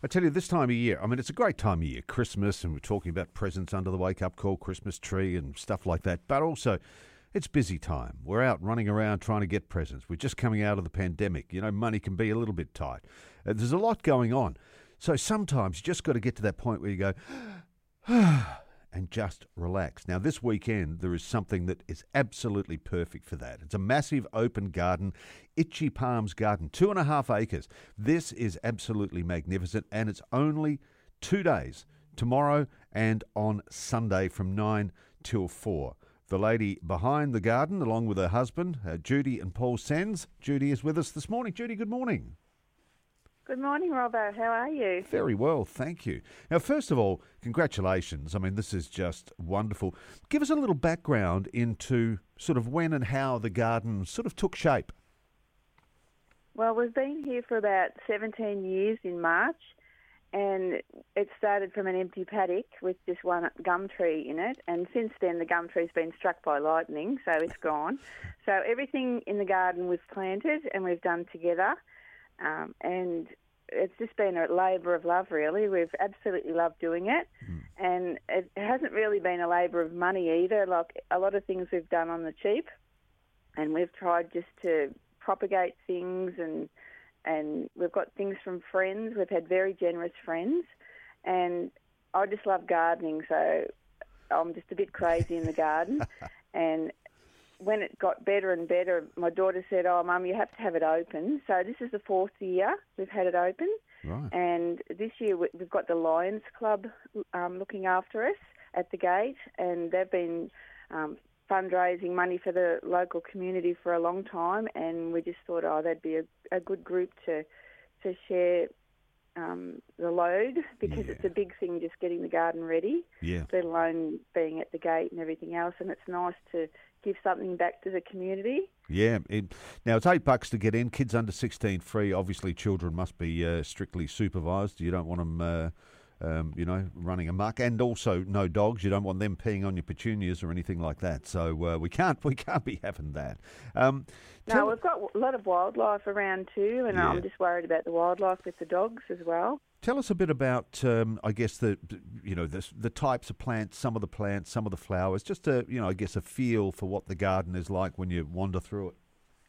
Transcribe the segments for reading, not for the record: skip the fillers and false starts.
I tell you, this time of year, I mean, it's a great time of year, Christmas, and we're talking about presents under the wake-up call, Christmas tree and stuff like that. But also, it's busy time. We're out running around trying to get presents. We're just coming out of the pandemic. You know, money can be a little bit tight. There's a lot going on. So sometimes you just got to get to that point where you go, and just relax. Now, this weekend, there is something that is absolutely perfect for that. It's a massive open garden, Itchy Palms Garden, 2.5 acres. This is absolutely magnificent, and it's only 2 days, tomorrow and on Sunday from 9 till 4. The lady behind the garden, along with her husband, Judy and Paul Sands. Judy is with us this morning. Judy, good morning. Good morning, Robbo. How are you? Very well, thank you. Now, first of all, congratulations. I mean, this is just wonderful. Give us a little background into sort of when and how the garden sort of took shape. Well, we've been here for about 17 years in March, and it started from an empty paddock with just one gum tree in it, and since then the gum tree's been struck by lightning, so it's gone. So everything in the garden was planted and we've done together. And it's just been a labour of love, really. We've absolutely loved doing it. And it hasn't really been a labour of money either. Like a lot of things we've done on the cheap, and we've tried just to propagate things, and we've got things from friends. We've had very generous friends, and I just love gardening, so I'm just a bit crazy in the garden. And when it got better and better, my daughter said, "Oh, Mum, you have to have it open." So this is the 4th year we've had it open. Right. And this year we've got the Lions Club looking after us at the gate, and they've been fundraising money for the local community for a long time, and we just thought, that'd be a good group to share the load, because it's a big thing just getting the garden ready, let alone being at the gate and everything else, and it's nice to give something back to the community. Yeah. Now, it's $8 to get in. Kids under 16 free. Obviously, children must be strictly supervised. You don't want them, running amok. And also, no dogs. You don't want them peeing on your petunias or anything like that. So we can't be having that. No, we've got a lot of wildlife around too, and I'm just worried about the wildlife with the dogs as well. Tell us a bit about, I guess, the types of plants, some of the flowers, just a feel for what the garden is like when you wander through it.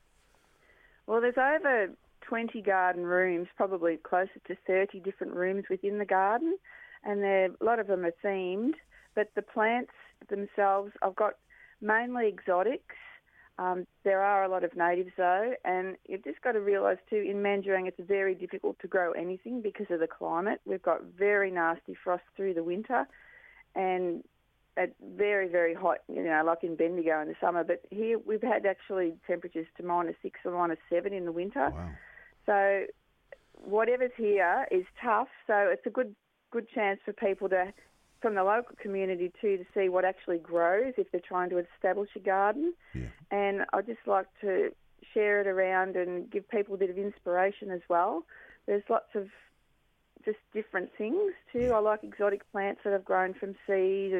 Well, there's over 20 garden rooms, probably closer to 30 different rooms within the garden, and a lot of them are themed, but the plants themselves, I've got mainly exotics. There are a lot of natives though, and you've just got to realise too, in Mandurang it's very difficult to grow anything because of the climate. We've got very nasty frost through the winter, and it's very, very hot, like in Bendigo in the summer. But here we've had actually temperatures to -6 or -7 in the winter. Wow. So whatever's here is tough, so it's a good chance for people from the local community too, to see what actually grows if they're trying to establish a garden. Yeah. And I just like to share it around and give people a bit of inspiration as well. There's lots of just different things too. I like exotic plants that have grown from seed,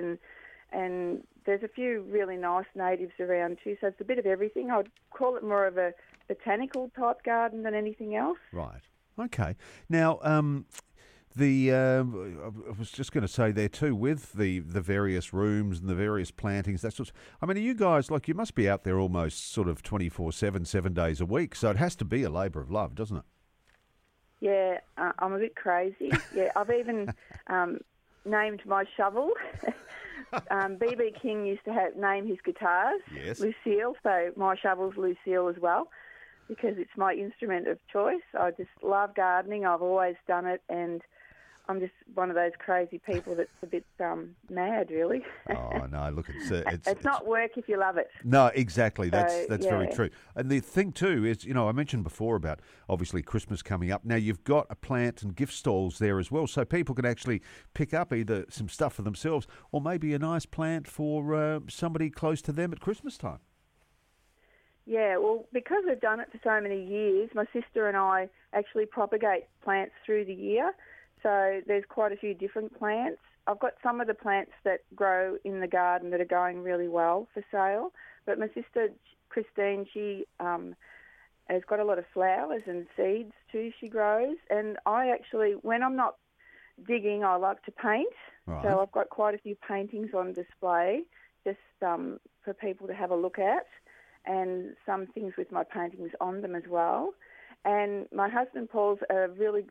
and there's a few really nice natives around too, so it's a bit of everything. I'd call it more of a botanical type garden than anything else. Right. Okay. Now, I was just going to say there too, with the various rooms and the various plantings, that sort of, I mean, are you guys, like, you must be out there almost sort of 24/7, 7 days a week, so it has to be a labour of love, doesn't it? Yeah, I'm a bit crazy. Yeah, I've even named my shovel. B.B. King used to name his guitars, Lucille, so my shovel's Lucille as well, because it's my instrument of choice. I just love gardening. I've always done it, and I'm just one of those crazy people that's a bit mad, really. Oh no! Look, it's not work if you love it. No, exactly. That's very true. And the thing too is, I mentioned before about obviously Christmas coming up. Now you've got a plant and gift stalls there as well, so people can actually pick up either some stuff for themselves or maybe a nice plant for somebody close to them at Christmas time. Yeah, well, because we've done it for so many years, my sister and I actually propagate plants through the year. So there's quite a few different plants. I've got some of the plants that grow in the garden that are going really well for sale. But my sister, Christine, she has got a lot of flowers and seeds too she grows. And I actually, when I'm not digging, I like to paint. Right. So I've got quite a few paintings on display just for people to have a look at, and some things with my paintings on them as well. And my husband Paul's a really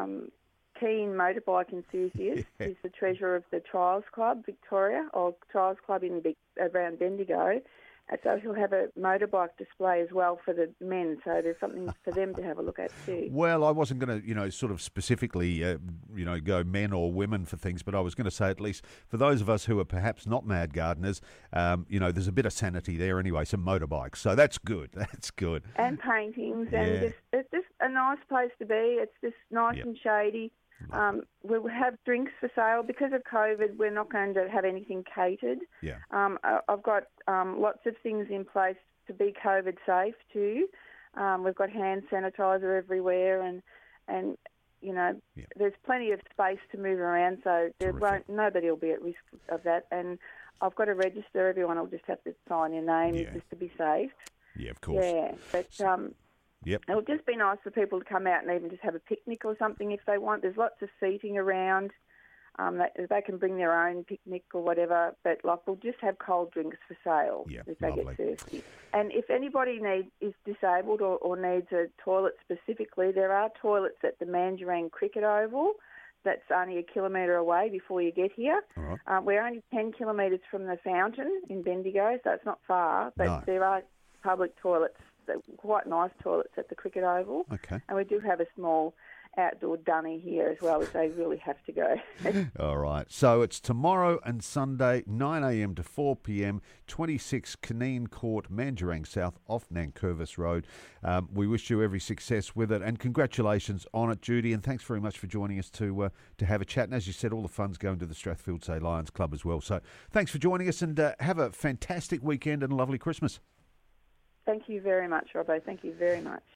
keen motorbike enthusiast. Yeah. He's the treasurer of the Trials Club Victoria, or Trials Club around Bendigo. And so he'll have a motorbike display as well for the men. So there's something for them to have a look at too. Well, I wasn't going to, sort of specifically, go men or women for things, but I was going to say at least for those of us who are perhaps not mad gardeners, there's a bit of sanity there anyway, some motorbikes. So that's good. That's good. And paintings, Yeah. and it's just a nice place to be. It's just nice Yep. and shady. We'll have drinks for sale. Because of COVID, we're not going to have anything catered. Yeah. I've got lots of things in place to be COVID safe too. We've got hand sanitizer everywhere, and there's plenty of space to move around, so nobody will be at risk of that. And I've got to register. Everyone will just have to sign their name just to be safe. Yeah, of course. Yeah, but Yep. it would just be nice for people to come out and even just have a picnic or something if they want. There's lots of seating around. They can bring their own picnic or whatever, but we'll just have cold drinks for sale if they lovely. get thirsty. And if anybody is disabled or needs a toilet specifically, there are toilets at the Mandurang Cricket Oval. That's only 1 kilometre away before you get here. All right. We're only 10 kilometres from the fountain in Bendigo, so it's not far, but No. there are public toilets, quite nice toilets at the Cricket Oval. Okay. And we do have a small outdoor dunny here as well if they really have to go. All right. So it's tomorrow and Sunday, 9 a.m. to 4 p.m, 26 Canine Court, Mandurang South, off Nankervis Road. We wish you every success with it, and congratulations on it, Judy, and thanks very much for joining us to have a chat. And as you said, all the funds going to the Strathfield Say Lions Club as well. So thanks for joining us, and have a fantastic weekend and a lovely Christmas. Thank you very much, Robbo. Thank you very much.